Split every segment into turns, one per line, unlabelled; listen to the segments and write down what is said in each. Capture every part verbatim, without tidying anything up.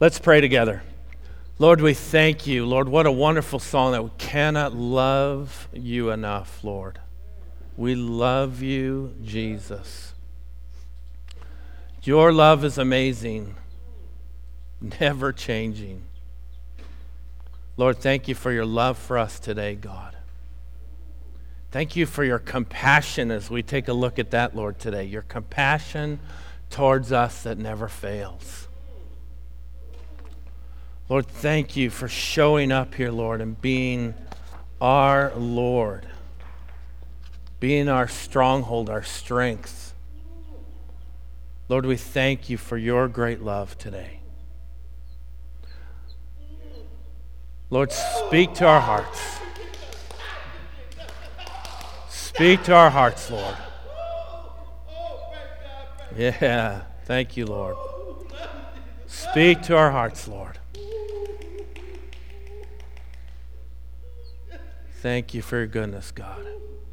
Let's pray together. Lord, we thank you. Lord, what a wonderful song that we cannot love you enough, Lord. We love you, Jesus. Your love is amazing, never changing. Lord, thank you for your love for us today, God. Thank you for your compassion as we take a look at that, Lord, today. Your compassion towards us that never fails. Lord, thank you for showing up here, Lord, and being our Lord, being our stronghold, our strength. Lord, we thank you for your great love today. Lord, speak to our hearts. Speak to our hearts, Lord. Yeah, thank you, Lord. Speak to our hearts, Lord. Thank you for your goodness, God.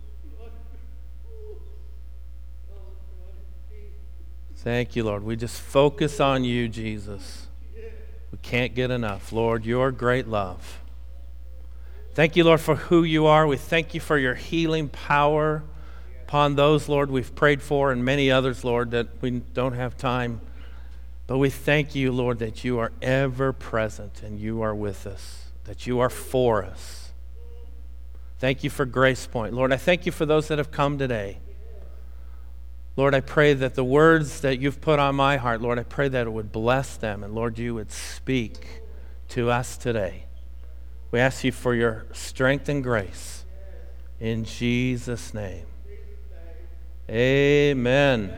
Thank you, Lord. We just focus on you, Jesus. We can't get enough. Lord, your great love. Thank you, Lord, for who you are. We thank you for your healing power upon those, Lord, we've prayed for, and many others, Lord, that we don't have time. But we thank you, Lord, that you are ever present and you are with us, that you are for us. Thank you for Grace Point. Lord, I thank you for those that have come today. Lord, I pray that the words that you've put on my heart, Lord, I pray that it would bless them, and Lord, you would speak to us today. We ask you for your strength and grace. In Jesus' name. Amen.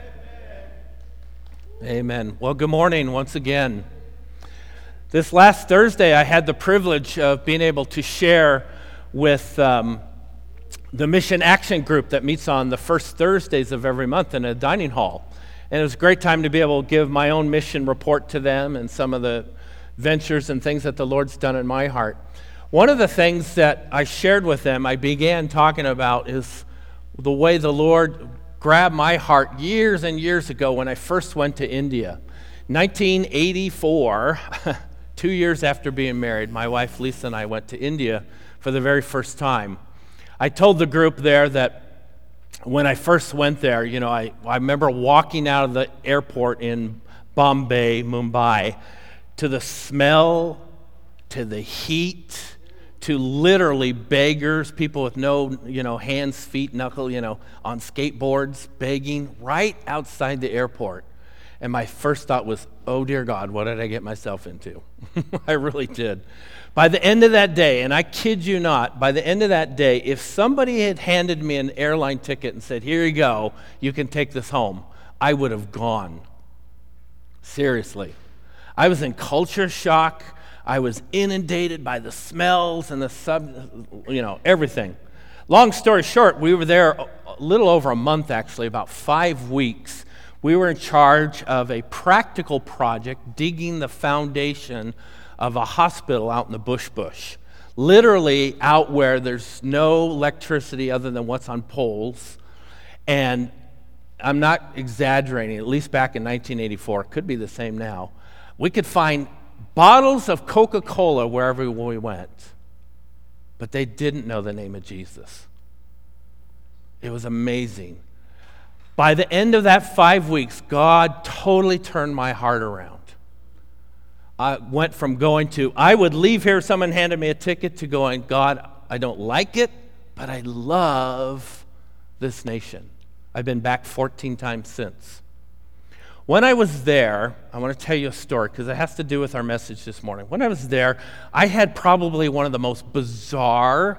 Amen. Well, good morning once again. This last Thursday, I had the privilege of being able to share with um, the Mission Action Group that meets on the first Thursdays of every month in a dining hall. And it was a great time to be able to give my own mission report to them and some of the ventures and things that the Lord's done in my heart. One of the things that I shared with them, I began talking about, is the way the Lord grabbed my heart years and years ago when I first went to India. nineteen eighty-four, two years after being married, my wife Lisa and I went to India for the very first time. I told the group there that when I first went there, you know, I, I remember walking out of the airport in Bombay, Mumbai, to the smell, to the heat, to literally beggars, people with no, you know, hands, feet, knuckle, you know, on skateboards, begging right outside the airport. And my first thought was, oh dear God, what did I get myself into? I really did. By the end of that day, and I kid you not, by the end of that day, if somebody had handed me an airline ticket and said, here you go, you can take this home, I would have gone. Seriously. I was in culture shock. I was inundated by the smells and the sub, you know, everything. Long story short, we were there a little over a month, actually, about five weeks. We were in charge of a practical project, digging the foundation of a hospital out in the bush bush. Literally out where there's no electricity other than what's on poles. And I'm not exaggerating, at least back in nineteen eighty-four, it could be the same now, we could find bottles of Coca-Cola wherever we went, but they didn't know the name of Jesus. It was amazing. By the end of that five weeks, God totally turned my heart around. I went from going to, I would leave here, someone handed me a ticket, to going, God, I don't like it, but I love this nation. I've been back fourteen times since. When I was there, I want to tell you a story because it has to do with our message this morning. When I was there, I had probably one of the most bizarre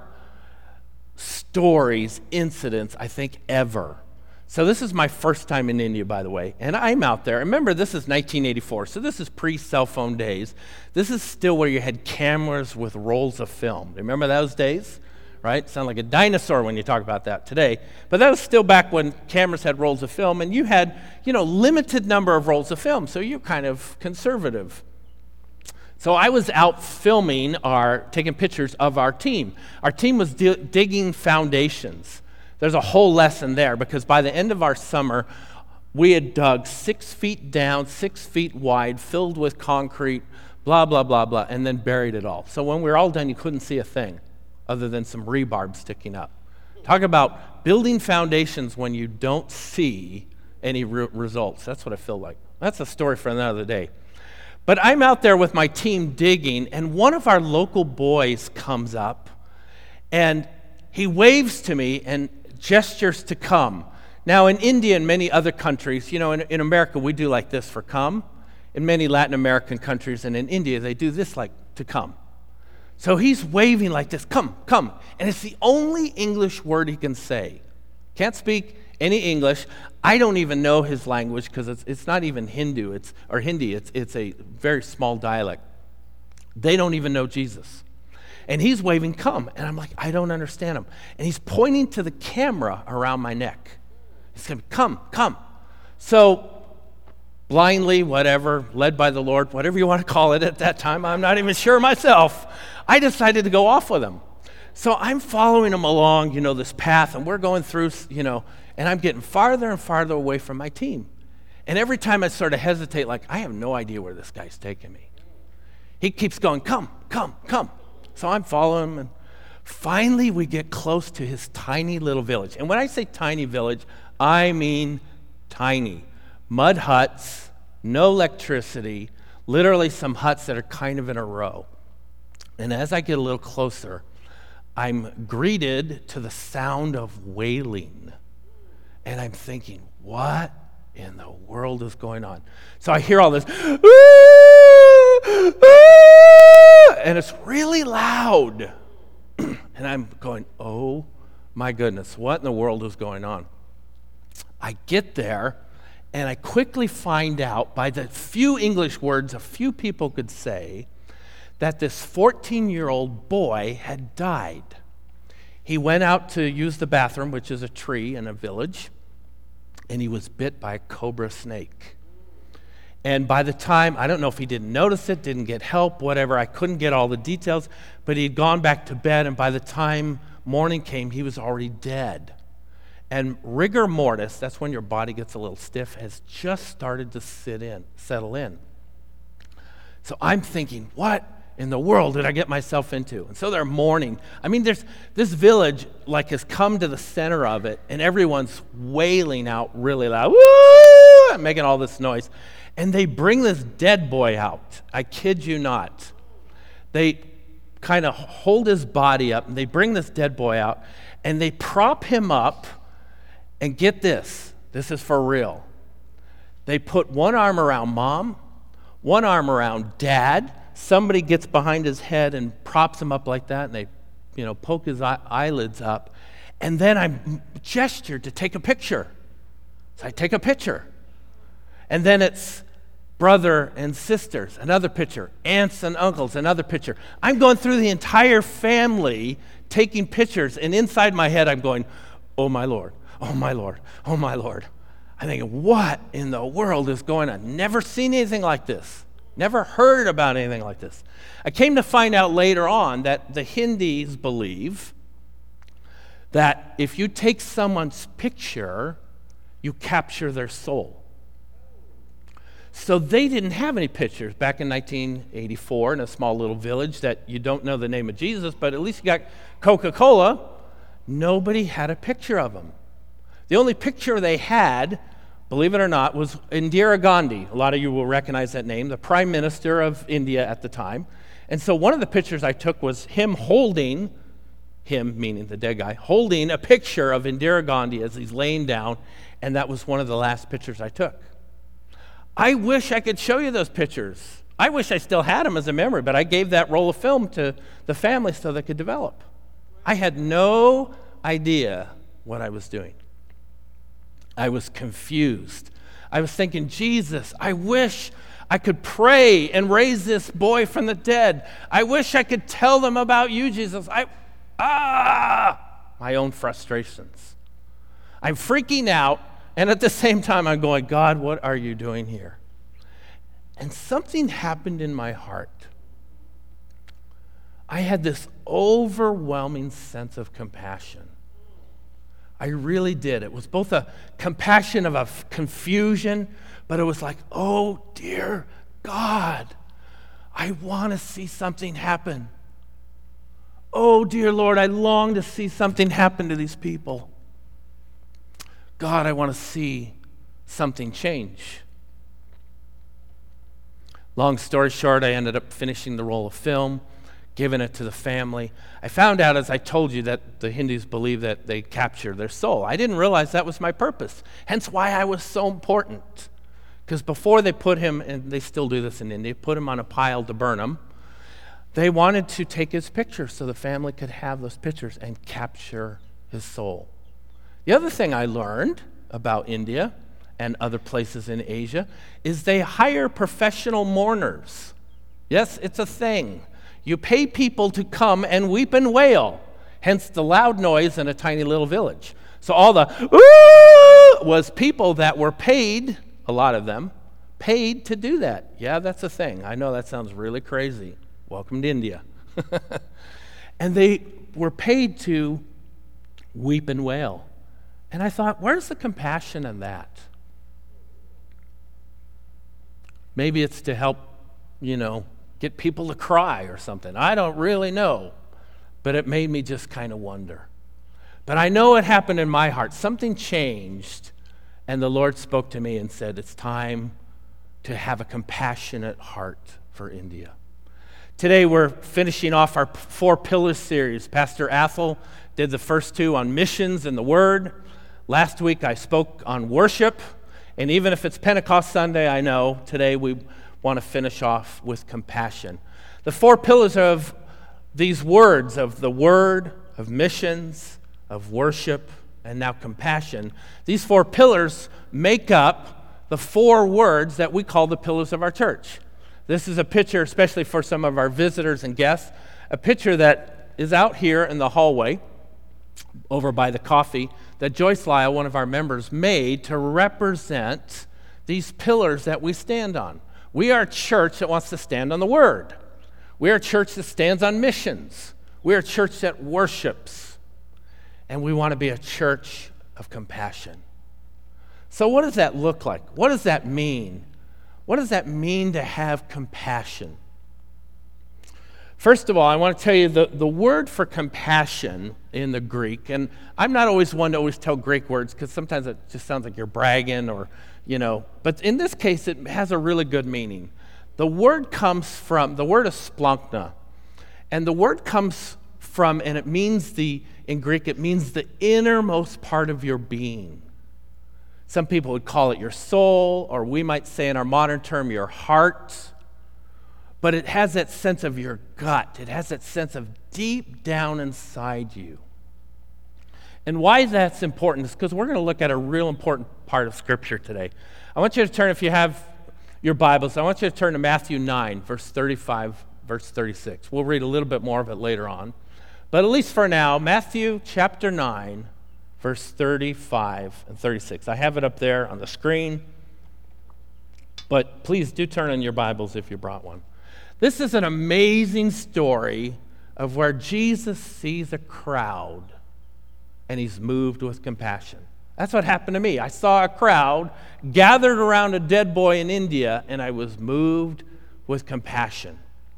stories, incidents, I think, ever. So this is my first time in India, by the way, and I'm out there. Remember, this is nineteen eighty-four, so this is pre-cell phone days. This is still where you had cameras with rolls of film. Remember those days? Right? Sound like a dinosaur when you talk about that today. But that was still back when cameras had rolls of film, and you had, you know, limited number of rolls of film, so you're kind of conservative. So I was out filming our, taking pictures of our team. Our team was di- digging foundations. There's a whole lesson there because by the end of our summer, We had dug six feet down, six feet wide, filled with concrete, blah, blah, blah, blah, and then buried it all. So when we were all done, you couldn't see a thing other than some rebarb sticking up. Talk about building foundations when you don't see any re- results. That's what I feel like. That's a story for another day. But I'm out there with my team digging, and one of our local boys comes up, and he waves to me and gestures to come. Now, in India and many other countries, you know, in, in America, we do like this for come. In many Latin American countries and in India, they do this like to come. So he's waving like this, come, come. And it's the only English word he can say. Can't speak any English. I don't even know his language because it's, it's not even Hindu it's, or Hindi. It's, it's a very small dialect. They don't even know Jesus. And he's waving, come. And I'm like, I don't understand him. And he's pointing to the camera around my neck. He's saying, come, come. So blindly, whatever, led by the Lord, whatever you want to call it at that time, I'm not even sure myself, I decided to go off with him. So I'm following him along, you know, this path, and we're going through, you know, and I'm getting farther and farther away from my team. And every time I sort of hesitate, like, I have no idea where this guy's taking me. He keeps going, come, come, come. So I'm following him, and finally we get close to his tiny little village. And when I say tiny village, I mean tiny. Mud huts, no electricity, literally some huts that are kind of in a row. And as I get a little closer, I'm greeted to the sound of wailing. And I'm thinking, what in the world is going on? So I hear all this, and it's really loud. And I'm going, oh my goodness, what in the world is going on? I get there, and I quickly find out by the few English words a few people could say that this fourteen-year-old boy had died. He went out to use the bathroom, which is a tree in a village, and he was bit by a cobra snake. And by the time, I don't know if he didn't notice it, didn't get help, whatever, I couldn't get all the details, but he'd gone back to bed, and by the time morning came, he was already dead. And rigor mortis, that's when your body gets a little stiff, has just started to sit in, settle in. So I'm thinking, what in the world did I get myself into? And so they're mourning. I mean, there's this village like has come to the center of it, and everyone's wailing out really loud, woo, making all this noise. And they bring this dead boy out. I kid you not. They kind of hold his body up, and they bring this dead boy out, and they prop him up. And get this, this is for real. They put one arm around mom, one arm around dad. Somebody gets behind his head and props him up like that, and they, you know, poke his eye- eyelids up. And then I gestured to take a picture. So I take a picture. And then it's brother and sisters, another picture. Aunts and uncles, another picture. I'm going through the entire family taking pictures, and inside my head I'm going, oh my Lord. Oh, my Lord. Oh, my Lord. I'm thinking, what in the world is going on? Never seen anything like this. Never heard about anything like this. I came to find out later on that the Hindus believe that if you take someone's picture, you capture their soul. So they didn't have any pictures back in nineteen eighty-four in a small little village that you don't know the name of Jesus, but at least you got Coca-Cola. Nobody had a picture of him. The only picture they had, believe it or not, was Indira Gandhi. A lot of you will recognize that name, the Prime Minister of India at the time. And so one of the pictures I took was him holding, him meaning the dead guy, holding a picture of Indira Gandhi as he's laying down, and that was one of the last pictures I took. I wish I could show you those pictures. I wish I still had them as a memory, but I gave that roll of film to the family so they could develop. I had no idea what I was doing. I was confused. I was thinking, Jesus, I wish I could pray and raise this boy from the dead. I wish I could tell them about you, Jesus. I, ah, my own frustrations. I'm freaking out, and at the same time, I'm going, God, what are you doing here? And something happened in my heart. I had this overwhelming sense of compassion. I really did. It was both a compassion of a f- confusion, but it was like, oh, dear God, I want to see something happen. Oh, dear Lord, I long to see something happen to these people. God, I want to see something change. Long story short, I ended up finishing the roll of film, giving it to the family. I found out, as I told you, that the Hindus believe that they capture their soul. I didn't realize that was my purpose, hence why I was so important. Because before they put him, and they still do this in India, put him on a pile to burn him, they wanted to take his picture so the family could have those pictures and capture his soul. The other thing I learned about India and other places in Asia is they hire professional mourners. Yes, it's a thing. You pay people to come and weep and wail, hence the loud noise in a tiny little village. So all the ooh was people that were paid, a lot of them, paid to do that. Yeah, that's a thing. I know that sounds really crazy. Welcome to India. And they were paid to weep and wail. And I thought, where's the compassion in that? Maybe it's to help, you know, get people to cry or something. I don't really know. But it made me just kind of wonder. But I know it happened in my heart. Something changed, and the Lord spoke to me and said, it's time to have a compassionate heart for India. Today we're finishing off our Four Pillars series. Pastor Athel did the first two on missions and the Word. Last week I spoke on worship. And even if it's Pentecost Sunday, I know today we want to finish off with compassion. The four pillars of these words, of the Word, of missions, of worship, and now compassion, these four pillars make up the four words that we call the pillars of our church. This is a picture, especially for some of our visitors and guests, a picture that is out here in the hallway over by the coffee that Joyce Lyle, one of our members, made to represent these pillars that we stand on. We are a church that wants to stand on the Word. We are a church that stands on missions. We are a church that worships. And we want to be a church of compassion. So what does that look like? What does that mean? What does that mean to have compassion? First of all, I want to tell you the, the word for compassion in the Greek, and I'm not always one to always tell Greek words because sometimes it just sounds like you're bragging or, you know, but in this case it has a really good meaning. The word comes from, the word is splankna, and the word comes from, and it means the, in Greek, it means the innermost part of your being. Some people would call it your soul, or we might say in our modern term, your heart. But it has that sense of your gut. It has that sense of deep down inside you. And why that's important is because we're going to look at a real important part of Scripture today. I want you to turn, if you have your Bibles, I want you to turn to Matthew nine, verse thirty-five, verse thirty-six. We'll read a little bit more of it later on. But at least for now, Matthew chapter nine, verse thirty-five and thirty-six. I have it up there on the screen. But please do turn in your Bibles if you brought one. This is an amazing story of where Jesus sees a crowd and he's moved with compassion. That's what happened to me. I saw a crowd gathered around a dead boy in India and I was moved with compassion.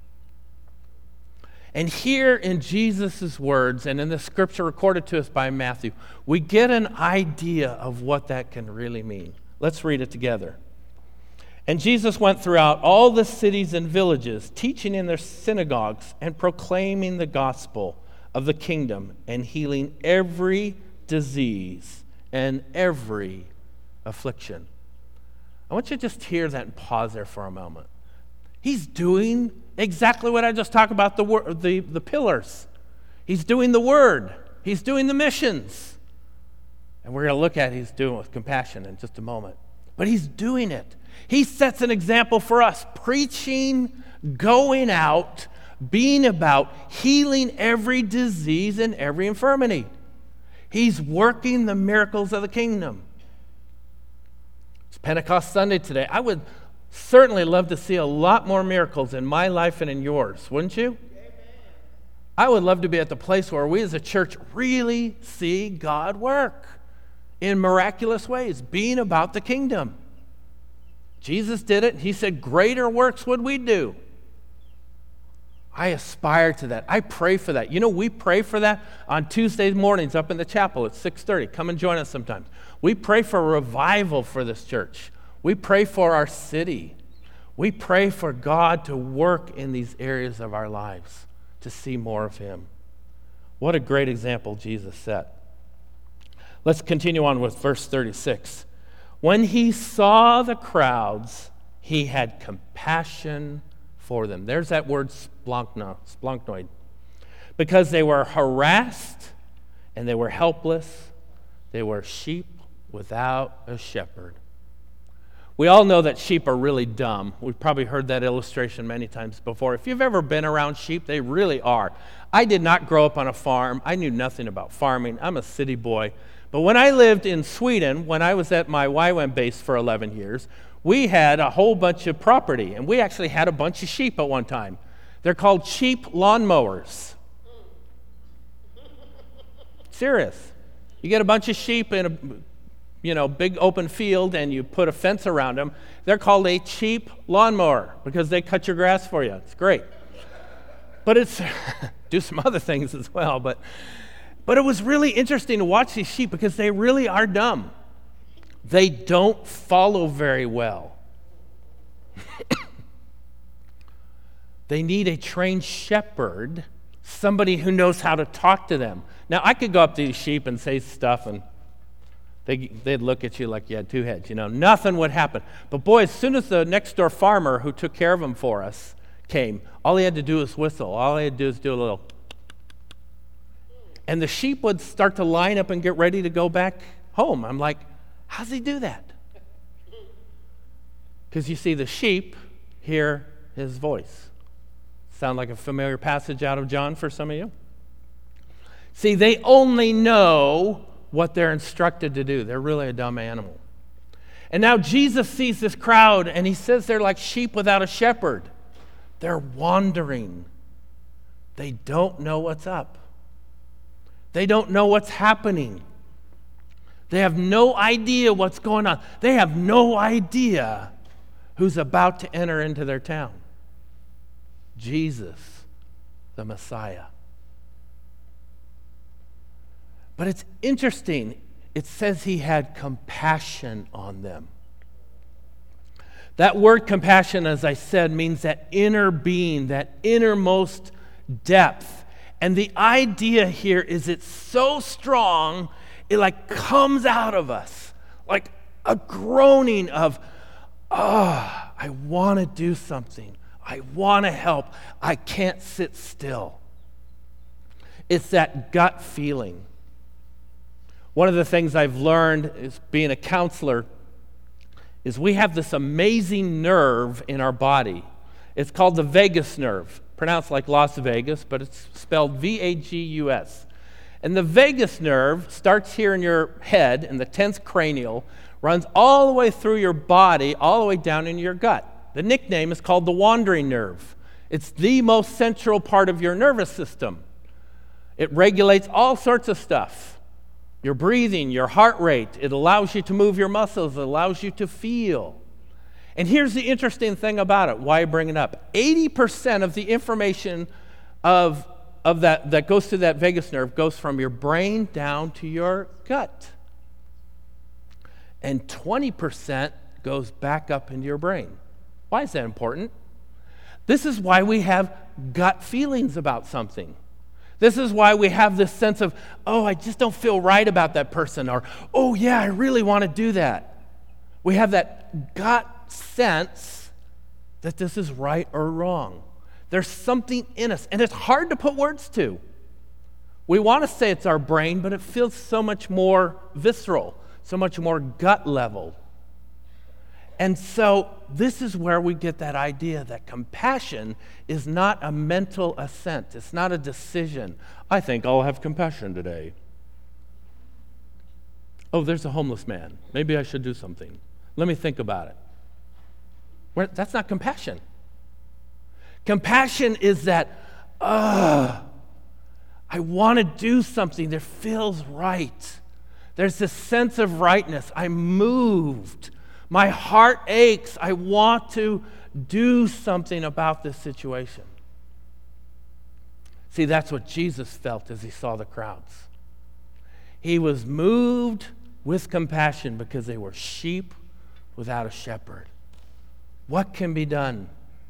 And here in Jesus' words and in the scripture recorded to us by Matthew, we get an idea of what that can really mean. Let's read it together. And Jesus went throughout all the cities and villages, teaching in their synagogues and proclaiming the gospel of the kingdom and healing every disease and every affliction. I want you to just hear that and pause there for a moment. He's doing exactly what I just talked about, the, wor- the, the pillars. He's doing the word. He's doing the missions. And we're going to look at he's doing it with compassion in just a moment. But he's doing it. He sets an example for us, preaching, going out, being about, healing every disease and every infirmity. He's working the miracles of the kingdom. It's Pentecost Sunday today. I would certainly love to see a lot more miracles in my life and in yours, wouldn't you? I would love to be at the place where we as a church really see God work in miraculous ways, being about the kingdom. Jesus did it. He said, greater works would we do. I aspire to that. I pray for that. You know, we pray for that on Tuesday mornings up in the chapel at six thirty. Come and join us sometimes. We pray for revival for this church. We pray for our city. We pray for God to work in these areas of our lives, to see more of him. What a great example Jesus set. Let's continue on with verse thirty-six. When he saw the crowds, he had compassion for them. There's that word splankno, splanknoid. Because they were harassed and they were helpless. They were sheep without a shepherd. We all know that sheep are really dumb. We've probably heard that illustration many times before. If you've ever been around sheep, they really are. I did not grow up on a farm. I knew nothing about farming. I'm a city boy. But when I lived in Sweden, when I was at my Y WAM base for eleven years, we had a whole bunch of property, and we actually had a bunch of sheep at one time. They're called sheep lawnmowers. Serious. You get a bunch of sheep in a you know, big open field, and you put a fence around them. They're called a cheap lawnmower because they cut your grass for you. It's great. But it's, do some other things as well. But, but it was really interesting to watch these sheep because they really are dumb. They don't follow very well. They need a trained shepherd, somebody who knows how to talk to them. Now, I could go up to these sheep and say stuff, and They, they'd look at you like you had two heads, you know. Nothing would happen. But boy, as soon as the next door farmer who took care of them for us came, all he had to do was whistle. All he had to do was do a little. And the sheep would start to line up and get ready to go back home. I'm like, how's he do that? Because you see, the sheep hear his voice. Sound like a familiar passage out of John for some of you? See, they only know what they're instructed to do. They're really a dumb animal. And now Jesus sees this crowd, and he says they're like sheep without a shepherd. They're wandering. They don't know what's up. They don't know what's happening. They have no idea what's going on. They have no idea who's about to enter into their town. Jesus, the Messiah. But it's interesting. It says he had compassion on them. That word compassion, as I said, means that inner being, that innermost depth. And the idea here is it's so strong, it like comes out of us. Like a groaning of, ah, oh, I want to do something. I want to help. I can't sit still. It's that gut feeling. One of the things I've learned is being a counselor is we have this amazing nerve in our body. It's called the vagus nerve, pronounced like Las Vegas, but it's spelled V A G U S. And the vagus nerve starts here in your head, in the tenth cranial, runs all the way through your body, all the way down into your gut. The nickname is called the wandering nerve. It's the most central part of your nervous system. It regulates all sorts of stuff. Your breathing, your heart rate. It allows you to move your muscles. It allows you to feel. And here's the interesting thing about it, why I bring it up. eighty percent of the information of, of that, that goes to that vagus nerve goes from your brain down to your gut. And twenty percent goes back up into your brain. Why is that important? This is why we have gut feelings about something. This is why we have this sense of, oh, I just don't feel right about that person, or, oh, yeah, I really want to do that. We have that gut sense that this is right or wrong. There's something in us, and it's hard to put words to. We want to say it's our brain, but it feels so much more visceral, so much more gut level. And so this is where we get that idea that compassion is not a mental assent. It's not a decision. I think I'll have compassion today. Oh, there's a homeless man. Maybe I should do something. Let me think about it. Where, that's not compassion. Compassion is that, ah, I want to do something that feels right. There's this sense of rightness. I'm moved. My heart aches. I want to do something about this situation. See, that's what Jesus felt as he saw the crowds. He was moved with compassion because they were sheep without a shepherd. What can be done?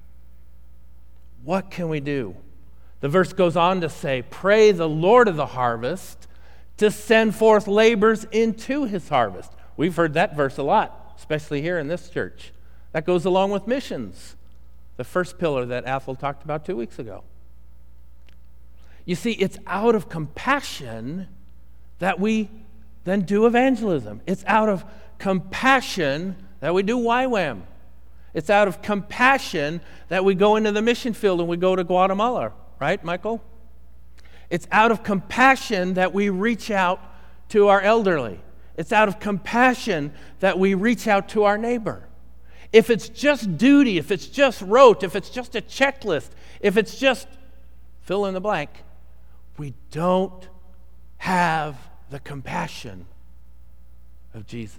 What can we do? The verse goes on to say, pray the Lord of the harvest to send forth laborers into his harvest. We've heard that verse a lot, especially here in this church. That goes along with missions, the first pillar that Athel talked about two weeks ago. You see, it's out of compassion that we then do evangelism. It's out of compassion that we do Y WAM. It's out of compassion that we go into the mission field and we go to Guatemala, right, Michael? It's out of compassion that we reach out to our elderly. It's out of compassion that we reach out to our neighbor. If it's just duty, if it's just rote, if it's just a checklist, if it's just fill in the blank, we don't have the compassion of Jesus.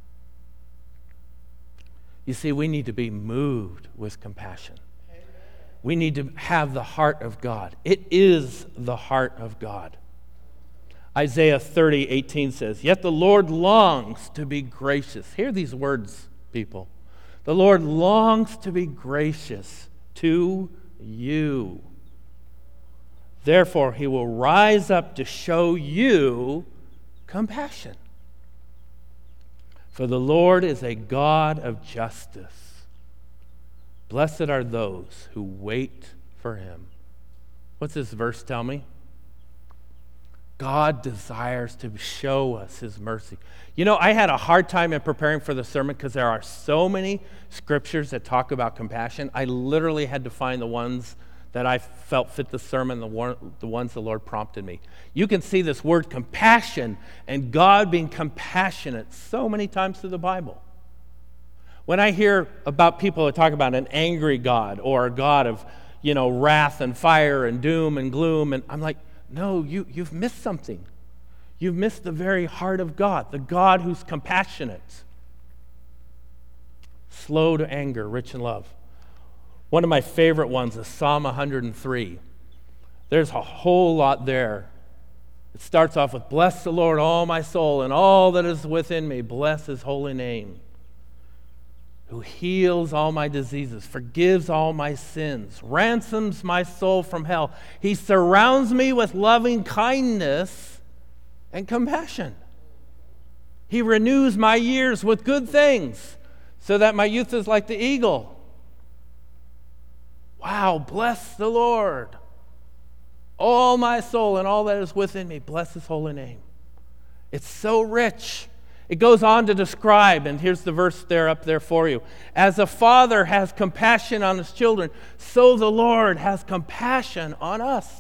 You see, we need to be moved with compassion. We need to have the heart of God. It is the heart of God. Isaiah thirty eighteen says, yet the Lord longs to be gracious. Hear these words, people. The Lord longs to be gracious to you. Therefore, he will rise up to show you compassion. For the Lord is a God of justice. Blessed are those who wait for him. What's this verse tell me? God desires to show us his mercy. You know, I had a hard time in preparing for the sermon because there are so many scriptures that talk about compassion. I literally had to find the ones that I felt fit the sermon, the, one, the ones the Lord prompted me. You can see this word compassion and God being compassionate so many times through the Bible. When I hear about people that talk about an angry God or a God of, you know, wrath and fire and doom and gloom, and I'm like, no, you, you've missed something. You've missed the very heart of God, the God who's compassionate, slow to anger, rich in love. One of my favorite ones is Psalm one hundred three. There's a whole lot there. It starts off with, bless the Lord, all my soul, and all that is within me. Bless his holy name. Who heals all my diseases, forgives all my sins, ransoms my soul from hell. He surrounds me with loving kindness and compassion. He renews my years with good things, so that my youth is like the eagle. Wow, bless the Lord. All my soul and all that is within me, bless his holy name. It's so rich. It goes on to describe, and here's the verse there up there for you. As a father has compassion on his children, so the Lord has compassion on us.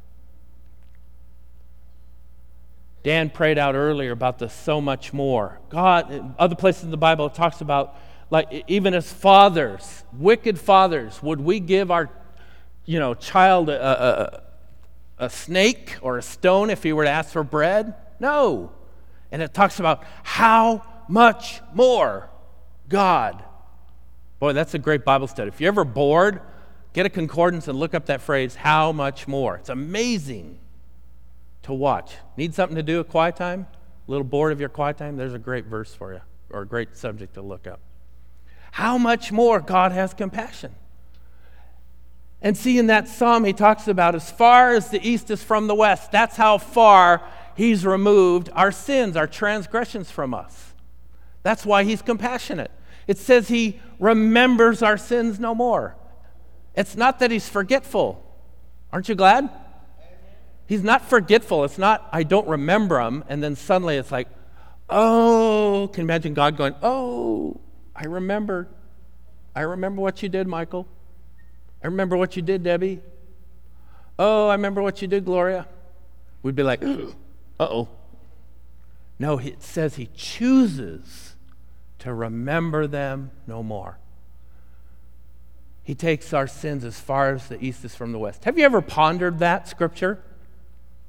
Dan prayed out earlier about the so much more. God, other places in the Bible, it talks about, like, even as fathers, wicked fathers, would we give our, you know, child a, a, a snake or a stone if he were to ask for bread? No. And it talks about how much more God. Boy, that's a great Bible study. If you're ever bored, get a concordance and look up that phrase, how much more. It's amazing to watch. Need something to do at quiet time? A little bored of your quiet time? There's a great verse for you, or a great subject to look up. How much more God has compassion. And see, in that psalm, he talks about as far as the east is from the west. That's how far he's removed our sins, our transgressions from us. That's why he's compassionate. It says he remembers our sins no more. It's not that he's forgetful. Aren't you glad? He's not forgetful. It's not, I don't remember them, and then suddenly it's like, oh, can you imagine God going, oh, I remember. I remember what you did, Michael. I remember what you did, Debbie. Oh, I remember what you did, Gloria. We'd be like, uh-oh. No, it says he chooses to remember them no more. He takes our sins as far as the east is from the west. Have you ever pondered that scripture?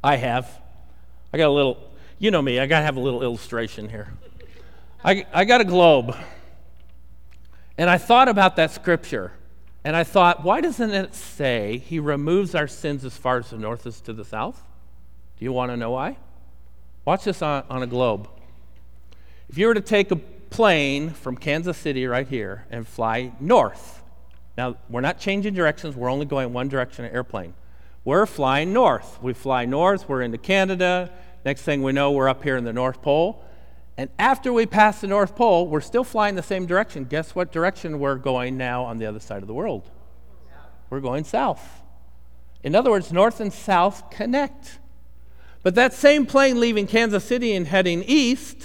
I have. I got a little, you know me, I got to have a little illustration here. I, I got a globe. And I thought about that scripture. And I thought, why doesn't it say he removes our sins as far as the north is to the south? Do you want to know why? Watch this on, on a globe. If you were to take a plane from Kansas City right here and fly north. Now, we're not changing directions. We're only going one direction, an airplane. We're flying north. We fly north. We're into Canada. Next thing we know, we're up here in the North Pole. And after we pass the North Pole, we're still flying the same direction. Guess what direction we're going now on the other side of the world? We're going south. In other words, north and south connect. But that same plane leaving Kansas City and heading east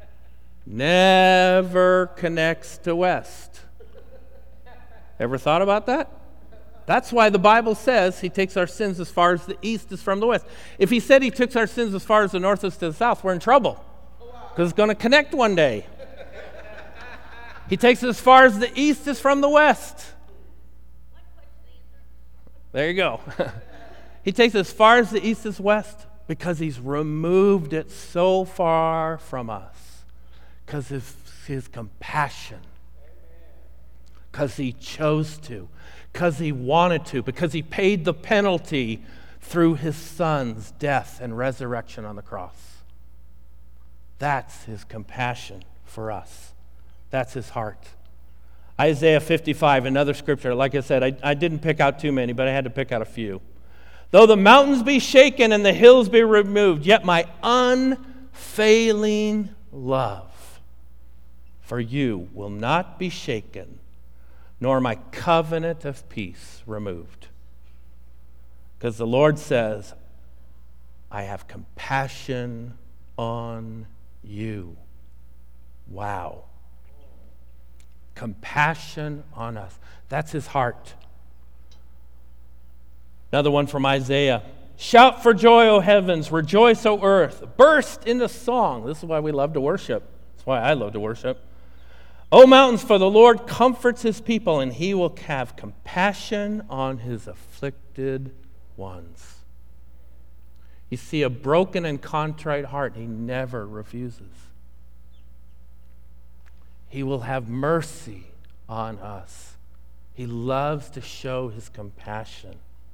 never connects to west. Ever thought about that? That's why the Bible says he takes our sins as far as the east is from the west. If he said he took our sins as far as the north is to the south, we're in trouble. Because it's going to connect one day. He takes it as far as the east is from the west. There you go. He takes it as far as the east is west because he's removed it so far from us. Because of his compassion. Because he chose to. Because he wanted to. Because he paid the penalty through his son's death and resurrection on the cross. That's his compassion for us. That's his heart. Isaiah fifty-five, another scripture. Like I said, I, I didn't pick out too many, but I had to pick out a few. Though the mountains be shaken and the hills be removed, yet my unfailing love for you will not be shaken, nor my covenant of peace removed. Because the Lord says, I have compassion on you. Wow. Compassion on us. That's his heart. Another one from Isaiah. Shout for joy, O heavens. Rejoice, O earth. Burst into song. This is why we love to worship. That's why I love to worship. O mountains, for the Lord comforts his people, and he will have compassion on his afflicted ones. You see, a broken and contrite heart, he never refuses. He will have mercy on us. He loves to show his compassion.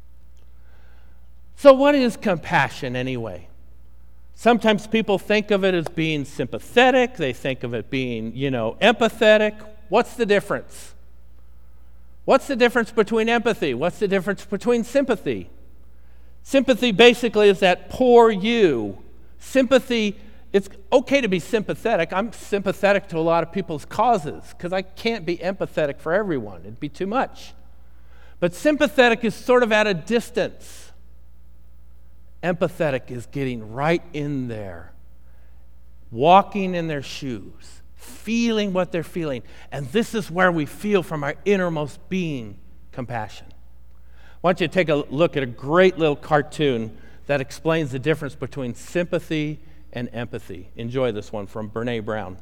So what is compassion anyway? Sometimes people think of it as being sympathetic. They think of it being, you know, empathetic. What's the difference? What's the difference between empathy? What's the difference between sympathy? Sympathy basically is that poor you. Sympathy, it's okay to be sympathetic. I'm sympathetic to a lot of people's causes because I can't be empathetic for everyone. It'd be too much. But sympathetic is sort of at a distance. Empathetic is getting right in there, walking in their shoes, feeling what they're feeling. And this is where we feel from our innermost being compassion. I want you to take a look at a great little cartoon that explains the difference between sympathy and empathy. Enjoy this one from Brene Brown.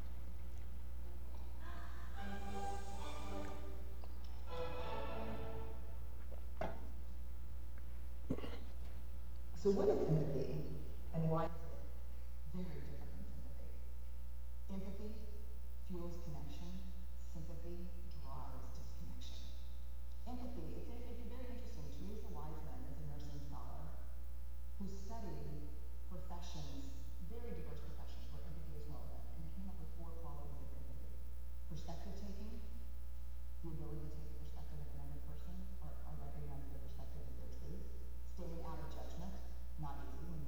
So what is empathy, and why is it very different from sympathy? Empathy fuels connection. Sympathy drives disconnection. Empathy, it's, it's very interesting. Teresa Wiseman is a nursing scholar who studied professions, very diverse professions where empathy is relevant, and came up with four qualities of empathy. Perspective taking, the ability to take the perspective of another person or, or recognize their perspective as their truth. Staying out of judgment, not easy when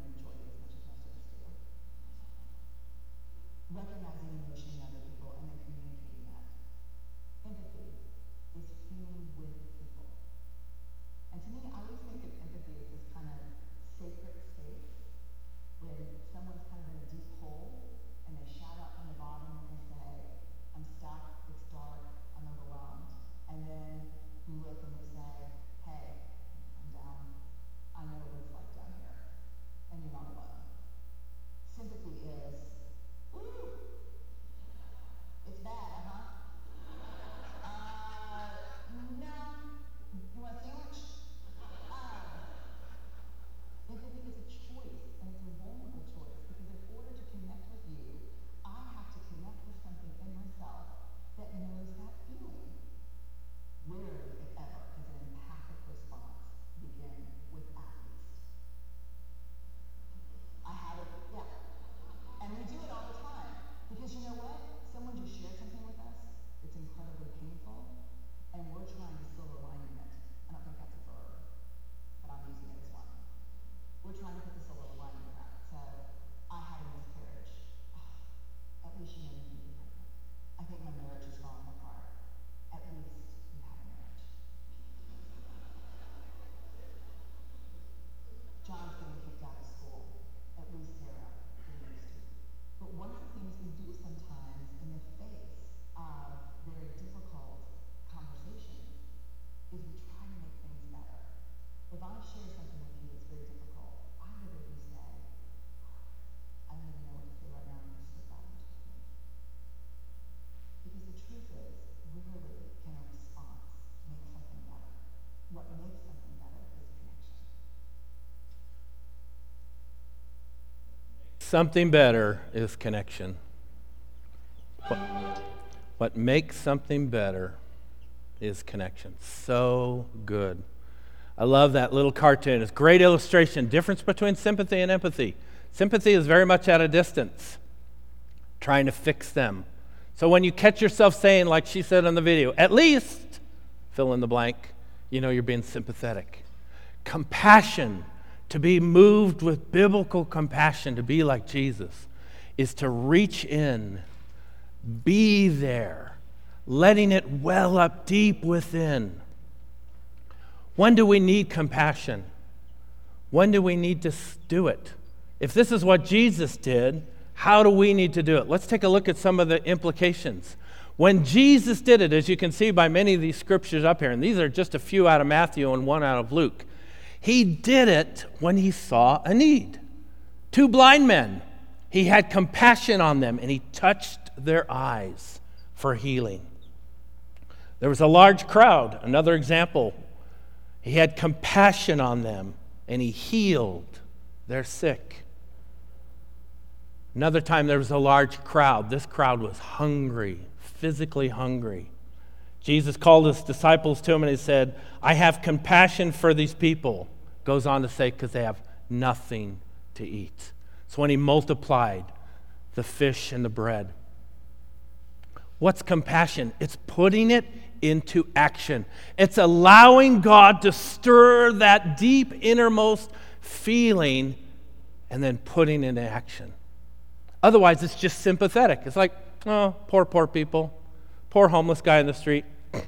something better is connection. What, what makes something better is connection. So good. I love that little cartoon. It's a great illustration. Difference between sympathy and empathy. Sympathy is very much at a distance, trying to fix them. So when you catch yourself saying, like she said in the video, at least, fill in the blank, you know you're being sympathetic. Compassion, to be moved with biblical compassion, to be like Jesus, is to reach in, be there, letting it well up deep within. When do we need compassion? When do we need to do it? If this is what Jesus did, how do we need to do it? Let's take a look at some of the implications. When Jesus did it, as you can see by many of these scriptures up here, and these are just a few out of Matthew and one out of Luke, he did it when he saw a need. Two blind men, he had compassion on them, and he touched their eyes for healing. There was a large crowd, another example. He had compassion on them, and he healed their sick. Another time there was a large crowd. This crowd was hungry, physically hungry. Jesus called his disciples to him and he said, I have compassion for these people. Goes on to say, because they have nothing to eat. So when he multiplied the fish and the bread. What's compassion? It's putting it into action. It's allowing God to stir that deep innermost feeling and then putting it into action. Otherwise, it's just sympathetic. It's like, oh, poor, poor people. Poor homeless guy in the street.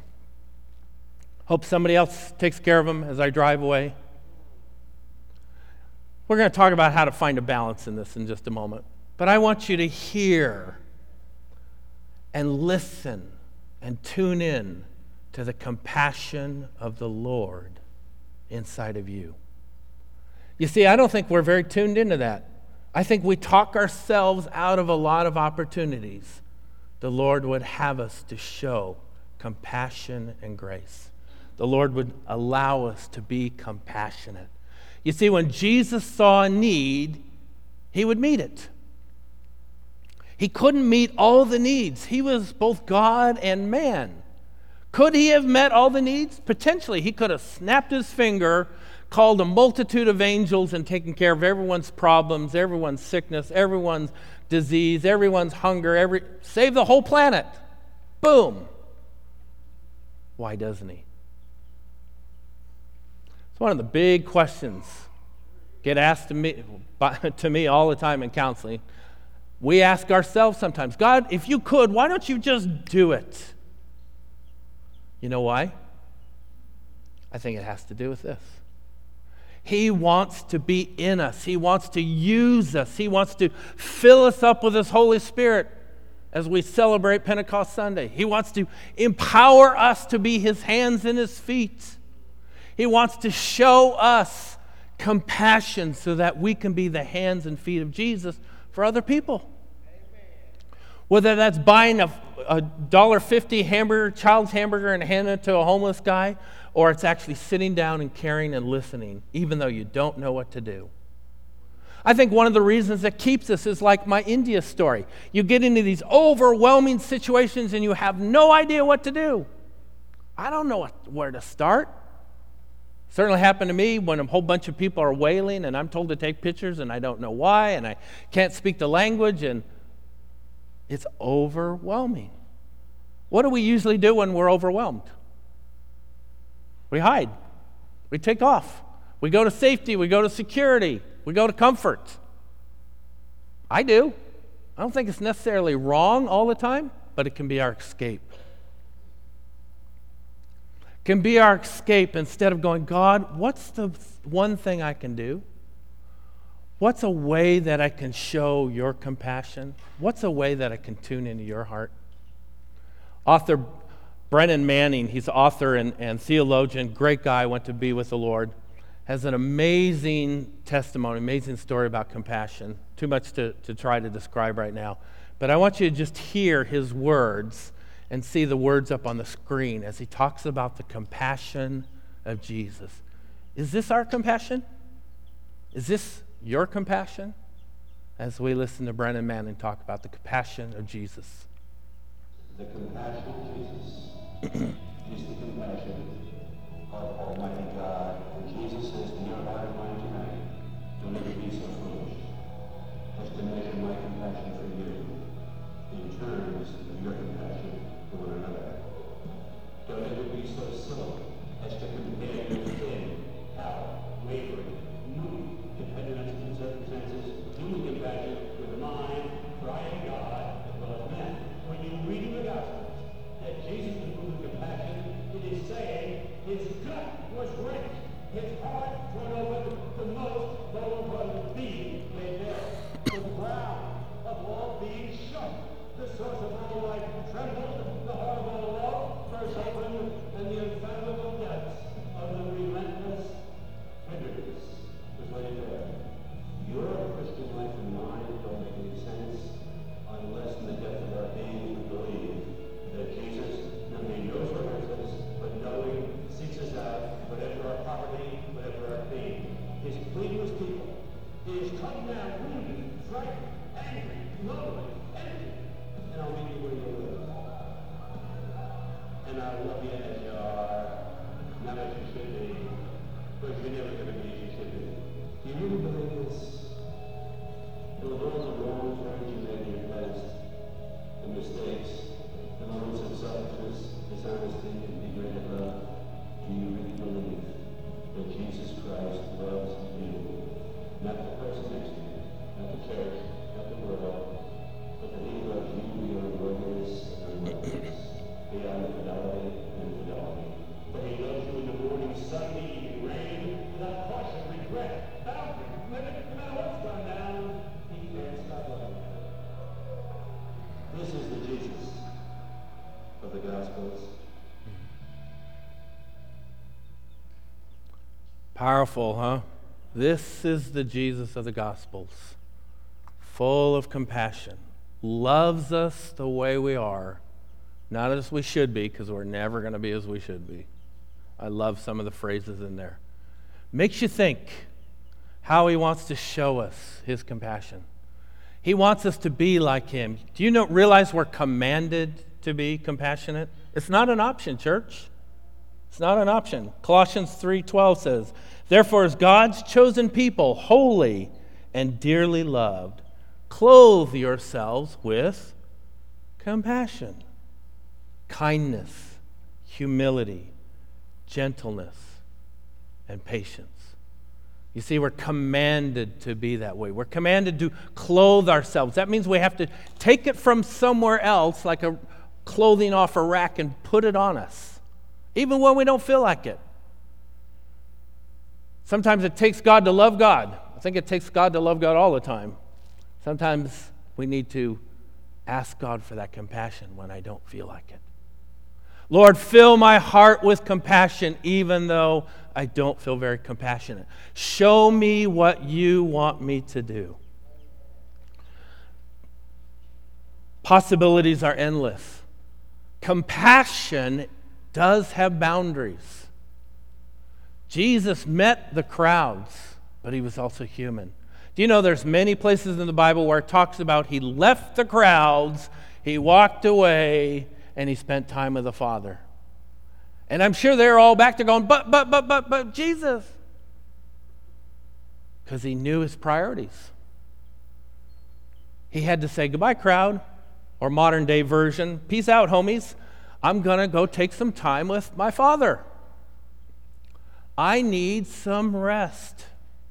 Hope somebody else takes care of him as I drive away. We're going to talk about how to find a balance in this in just a moment. But I want you to hear and listen and tune in to the compassion of the Lord inside of you. You see, I don't think we're very tuned into that. I think we talk ourselves out of a lot of opportunities the Lord would have us to show compassion and grace. The Lord would allow us to be compassionate. You see, when Jesus saw a need, he would meet it. He couldn't meet all the needs. He was both God and man. Could he have met all the needs? Potentially. He could have snapped his finger, called a multitude of angels, and taken care of everyone's problems, everyone's sickness, everyone's disease, everyone's hunger, every save the whole planet. Boom. Why doesn't he? It's one of the big questions get asked to me, to me all the time in counseling. We ask ourselves sometimes, God, if you could, why don't you just do it? You know why? I think it has to do with this. He wants to be in us. He wants to use us. He wants to fill us up with His Holy Spirit as we celebrate Pentecost Sunday. He wants to empower us to be His hands and His feet. He wants to show us compassion so that we can be the hands and feet of Jesus for other people. Whether that's buying a, a one dollar fifty hamburger, child's hamburger, and handing it to a homeless guy, or it's actually sitting down and caring and listening, even though you don't know what to do. I think one of the reasons that keeps us is like my India story. You get into these overwhelming situations and you have no idea what to do. I don't know what, where to start. Certainly happened to me when a whole bunch of people are wailing and I'm told to take pictures and I don't know why and I can't speak the language and it's overwhelming. What do we usually do when we're overwhelmed? We hide. We take off. We go to safety. We go to security. We go to comfort. I do. I don't think it's necessarily wrong all the time, but it can be our escape. It can be our escape instead of going, God, what's the one thing I can do? What's a way that I can show your compassion? What's a way that I can tune into your heart? Author Brennan Manning, he's author and, and theologian, great guy, went to be with the Lord, has an amazing testimony, amazing story about compassion. Too much to, to try to describe right now. But I want you to just hear his words and see the words up on the screen as he talks about the compassion of Jesus. Is this our compassion? Is this your compassion? as we listen to Brennan Manning talk about the compassion of Jesus.
The compassion of Jesus is the compassion of Almighty God. And Jesus says to your heart and mind tonight, don't ever be so foolish as to measure my compassion for you in terms of your compassion for one another. Don't ever be so silly as to compare your thin, power, wavering, moody, dependent on circumstances, human compassion with mine, for I am God as well as man. When you read in the Gospels that Jesus was moved with compassion, it is saying his gut was rent, his heart torn open, the most lower part of his being laid bare, the ground of all beings shook, the source of all life trembled, the heart of all love burst open, and the unfathomable depths of the relentless tenderness was laid bare. Your Christian life and mine don't make any sense unless in the depth of our being we believe that Jesus not only knows what hurts us, but knowing seeks us out, whatever our poverty, whatever our pain. His plea was people. He is come now wounded, frightened, angry, lonely, empty, and I'll meet you where you live. And I'll love you as you are, not as you should be, because you're never going to be as you should be. Do you really believe this? And with all the wrong turns you made in your past, the mistakes, the moments of selfishness, dishonesty, and degraded love, do you really believe that Jesus Christ loves you? Not the person next to you, not the church, not the world, but that he loves you beyond worthiness and unworthiness, beyond fidelity and infidelity. That he loves you in the morning sun, the evening rain, without caution, regret, boundary, limit, no matter what's gone down, he can't stop loving you. This is the Jesus of the Gospels.
Powerful, huh? This is the Jesus of the Gospels, full of compassion, loves us the way we are, not as we should be, because we're never going to be as we should be. I love some of the phrases in there. Makes you think how he wants to show us his compassion. He wants us to be like him. Do you know, realize we're commanded to be compassionate? It's not an option, church. It's not an option. Colossians three twelve says, therefore, as God's chosen people, holy and dearly loved, clothe yourselves with compassion, kindness, humility, gentleness, and patience. You see, we're commanded to be that way. We're commanded to clothe ourselves. That means we have to take it from somewhere else, like a clothing off a rack, and put it on us, even when we don't feel like it. Sometimes it takes God to love God. I think it takes God to love God all the time. Sometimes we need to ask God for that compassion when I don't feel like it. Lord, fill my heart with compassion even though I don't feel very compassionate. Show me what you want me to do. Possibilities are endless. Compassion does have boundaries. Jesus met the crowds, but he was also human. Do you know there's many places in the Bible where it talks about he left the crowds, he walked away, and he spent time with the Father. And I'm sure they're all back there going, but, but, but, but, but, Jesus. Because he knew his priorities. He had to say, goodbye, crowd, or modern day version, peace out, homies. I'm going to go take some time with my Father. I need some rest.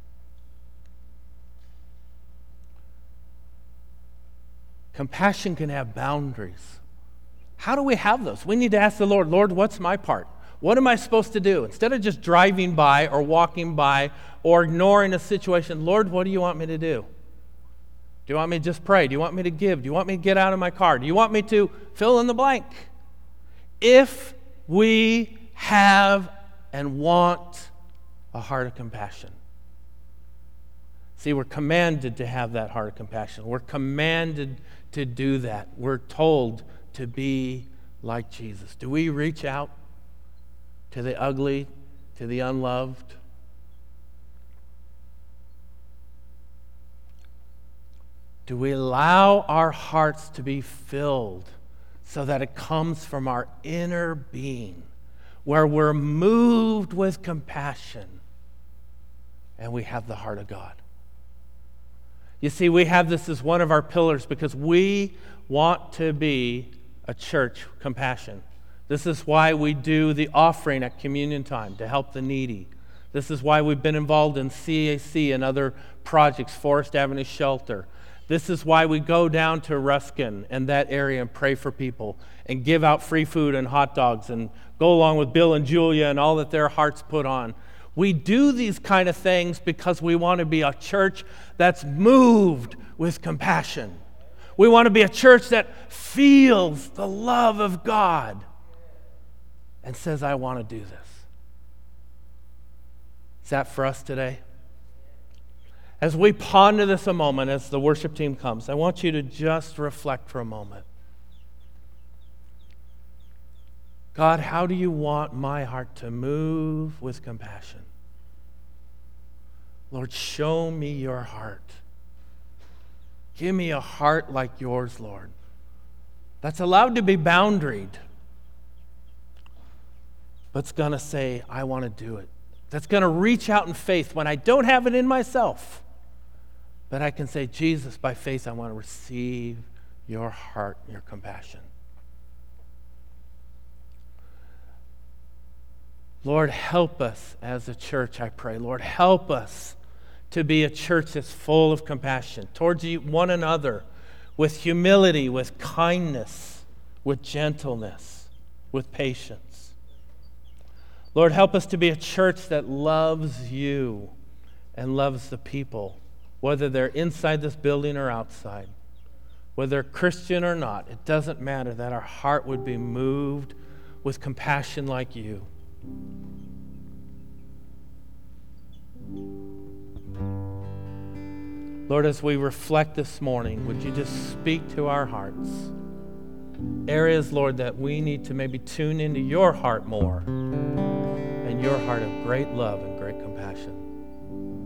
Compassion can have boundaries. How do we have those? We need to ask the Lord, Lord, what's my part? What am I supposed to do? Instead of just driving by or walking by or ignoring a situation, Lord, what do you want me to do? Do you want me to just pray? Do you want me to give? Do you want me to get out of my car? Do you want me to fill in the blank? If we have and want a heart of compassion. See, we're commanded to have that heart of compassion. We're commanded to do that. We're told to be like Jesus. Do we reach out to the ugly, to the unloved? Do we allow our hearts to be filled so that it comes from our inner being, where we're moved with compassion and we have the heart of God? You see, we have this as one of our pillars because we want to be a church with compassion. This is why we do the offering at communion time, to help the needy. This is why we've been involved in C A C and other projects, Forest Avenue Shelter. This is why we go down to Ruskin and that area and pray for people and give out free food and hot dogs and go along with Bill and Julia and all that their hearts put on. We do these kind of things because we want to be a church that's moved with compassion. We want to be a church that feels the love of God and says, I want to do this. Is that for us today? As we ponder this a moment, as the worship team comes, I want you to just reflect for a moment. God, how do you want my heart to move with compassion? Lord, show me your heart. Give me a heart like yours, Lord, that's allowed to be boundaried, but's going to say, I want to do it. That's going to reach out in faith when I don't have it in myself. But I can say, Jesus, by faith, I want to receive your heart, your compassion. Lord, help us as a church, I pray. Lord, help us to be a church that's full of compassion towards one another, with humility, with kindness, with gentleness, with patience. Lord, help us to be a church that loves you and loves the people, whether they're inside this building or outside, whether they're Christian or not. It doesn't matter, that our heart would be moved with compassion like you. Lord, as we reflect this morning, would you just speak to our hearts? Areas, Lord, that we need to maybe tune into your heart more, and your heart of great love and great compassion.